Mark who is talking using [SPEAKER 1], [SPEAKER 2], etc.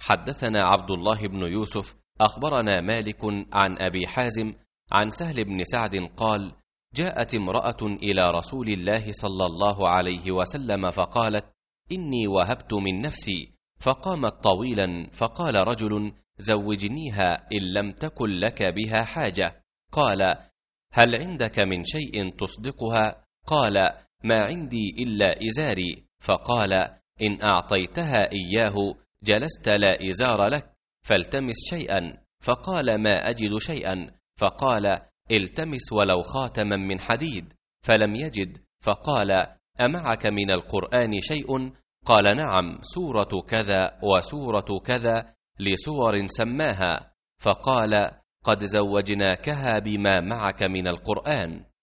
[SPEAKER 1] حدثنا عبد الله بن يوسف أخبرنا مالك عن أبي حازم عن سهل بن سعد قال: جاءت امرأة إلى رسول الله صلى الله عليه وسلم فقالت: إني وهبت من نفسي. فقامت طويلا، فقال رجل: زوجنيها إن لم تكن لك بها حاجة. قال: هل عندك من شيء تصدقها؟ قال: ما عندي إلا إزاري. فقال: إن أعطيتها إياه جلست لا إزار لك، فالتمس شيئا. فقال: ما أجد شيئا. فقال: التمس ولو خاتما من حديد. فلم يجد. فقال: أمعك من القرآن شيء؟ قال: نعم، سورة كذا وسورة كذا، لسور سماها. فقال: قد زوجناكها بما معك من القرآن.